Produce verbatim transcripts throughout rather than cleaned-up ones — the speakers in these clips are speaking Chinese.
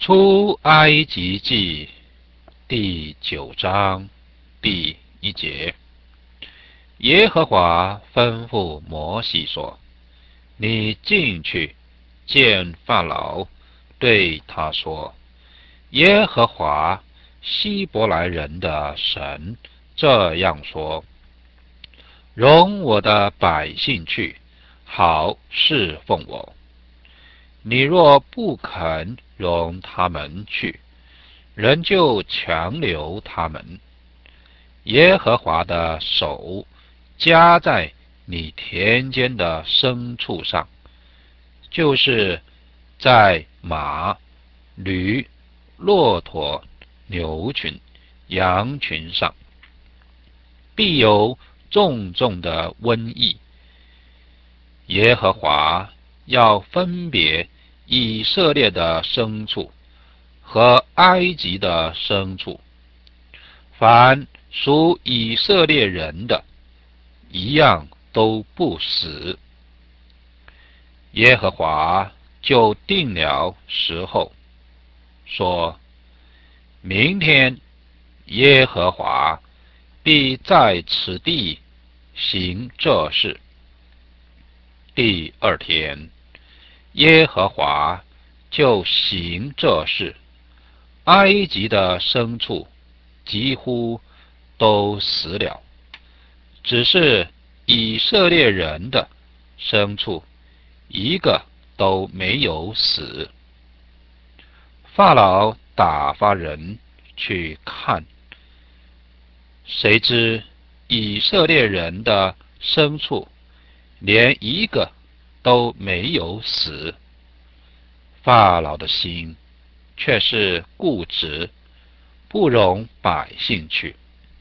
出埃及记第九章第一节，耶和华吩咐摩西说：你进去见法老，对他说：耶和华希伯来人的神这样说：容我的百姓去，好侍奉我。你若不肯容他们去，人就强留他们。耶和华的手加在你田间的牲畜上，就是在马、驴、骆驼、牛群、羊群上，必有重重的瘟疫。耶和华要分别以色列的牲畜和埃及的牲畜，凡属以色列人的，一样都不死。耶和华就定了时候，说：明天耶和华必在此地行这事。第二天，耶和华就行这事，埃及的牲畜几乎都死了，只是以色列人的牲畜一个都没有死。法老打发人去看，谁知以色列人的牲畜连一个都没有死。法老的心却是固执，不容百姓去。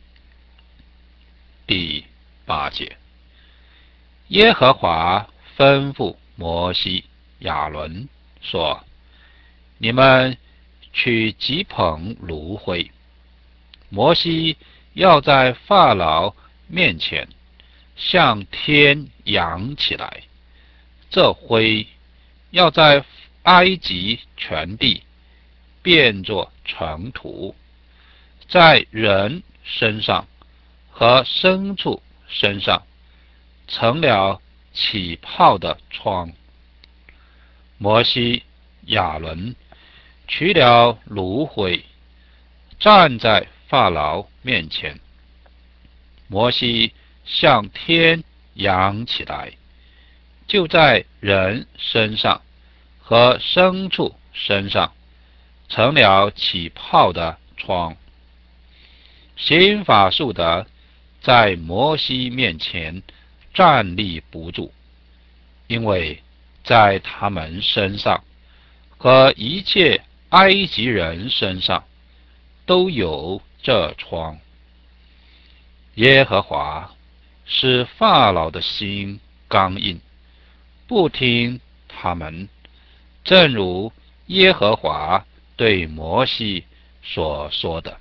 第八节，耶和华吩咐摩西、亚伦说：你们取几捧炉灰，摩西要在法老面前向天扬起来，这灰要在埃及全地变作尘土，在人身上和牲畜身上成了起泡的疮。摩西、亚伦取了炉灰，站在法老面前。摩西向天扬起来，就在人身上和牲畜身上成了起泡的疮。行法术的在摩西面前站立不住，因为在他们身上和一切埃及人身上都有这疮。耶和华使法老的心刚硬，不听他们，正如耶和华对摩西所说的。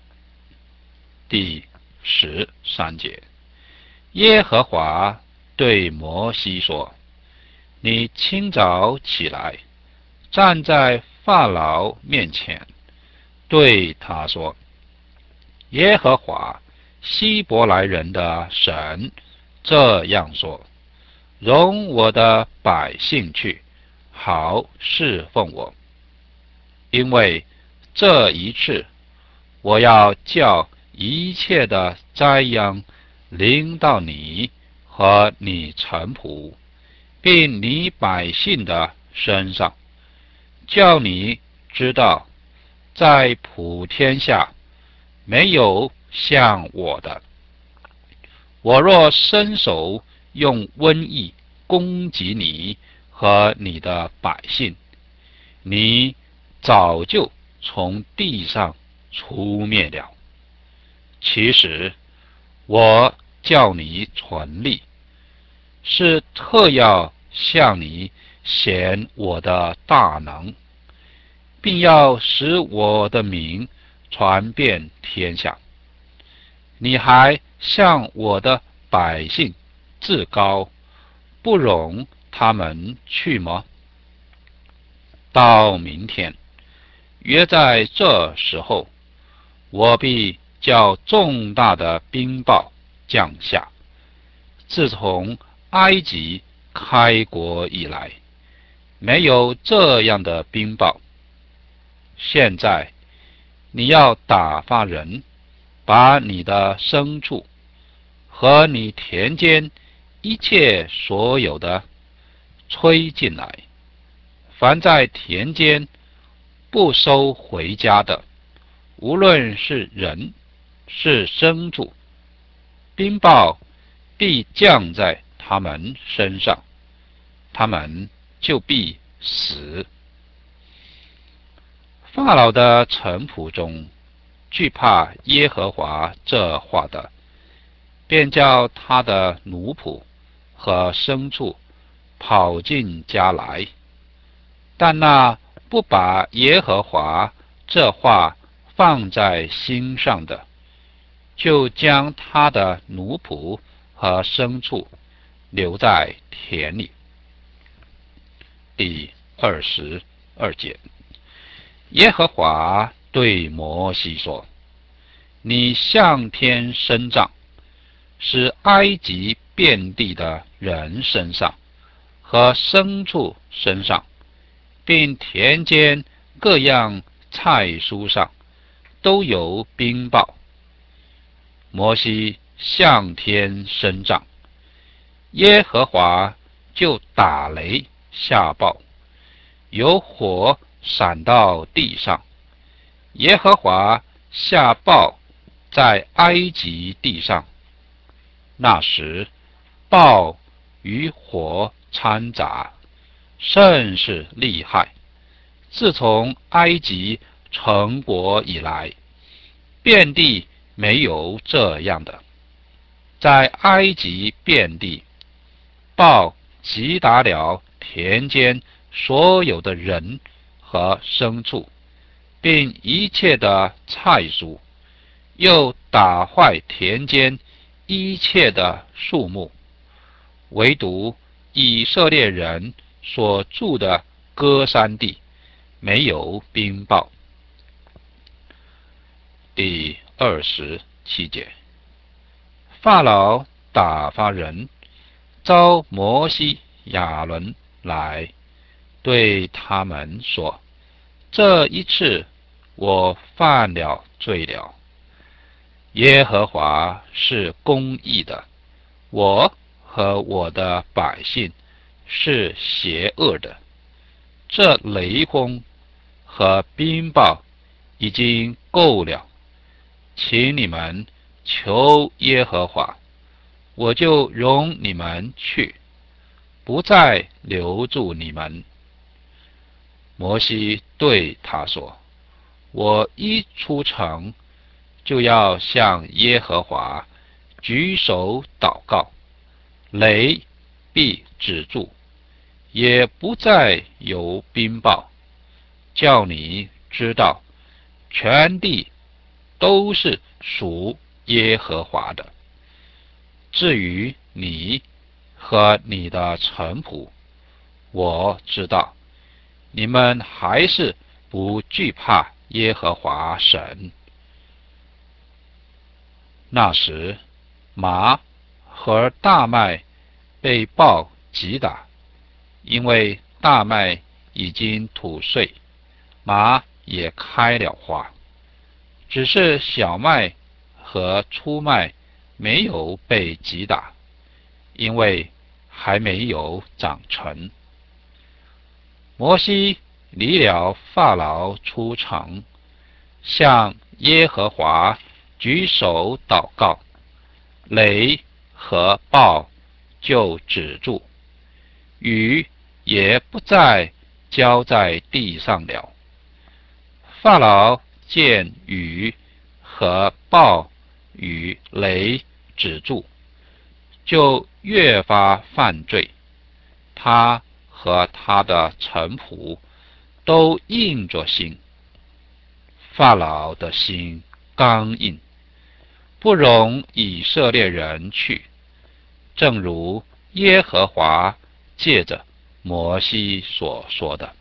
第十三节，耶和华对摩西说：你清早起来，站在法老面前，对他说：耶和华希伯来人的神这样说：容我的百姓去，好侍奉我。因为这一次，我要叫一切的灾殃临到你和你臣仆，并你百姓的身上，叫你知道，在普天下没有像我的。我若伸手用瘟疫攻击你和你的百姓，你早就从地上除灭了。其实我叫你存立，是特要向你显我的大能，并要使我的名传遍天下。你还向我的百姓自高，不容他们去吗？到明天， 约在这时候，我必叫重大的冰雹降下。自从埃及开国以来，没有这样的冰雹。现在你要打发人，把你的牲畜和你田间一切所有的吹进来，凡在田间不收回家的，无论是人是牲畜，冰雹必降在他们身上，他们就必死。法老的臣仆中，惧怕耶和华这话的，便叫他的奴仆和牲畜跑进家来。但那不把耶和华这话放在心上的，就将他的奴仆和牲畜留在田里。第二十二节，耶和华对摩西说：你向天伸杖，使埃及遍地的人身上和牲畜身上，并田间各样菜蔬上都有冰雹。摩西向天伸杖，耶和华就打雷下雹，有火闪到地上。耶和华下雹在埃及地上，那时雹与火掺杂，甚是厉害。自从埃及成国以来，遍地没有这样的。在埃及遍地，雹击打了田间所有的人和牲畜，并一切的菜蔬，又打坏田间一切的树木，唯独以色列人所住的歌珊地没有冰雹。第二十七节，法老打发人召摩西、亚伦来，对他们说：这一次我犯了罪了。耶和华是公义的，我和我的百姓是邪恶的。这雷轰和冰雹已经够了，请你们求耶和华，我就容你们去，不再留住你们。摩西对他说：我一出城，就要向耶和华举手祷告，雷必止住，也不再有冰雹，叫你知道全地都是属耶和华的。至于你和你的臣仆，我知道你们还是不惧怕耶和华神。那时麻和大麦被雹击打，因为大麦已经吐穗，麻也开了花，只是小麦和粗麦没有被击打，因为还没有长成。摩西离了法老出城，向耶和华举手祷告，雷和雹就止住，雨也不再浇在地上了。法老见雨和雹与雷止住，就越发犯罪，他和他的臣仆都硬着心。法老的心刚硬，不容以色列人去，正如耶和华借着摩西所说的。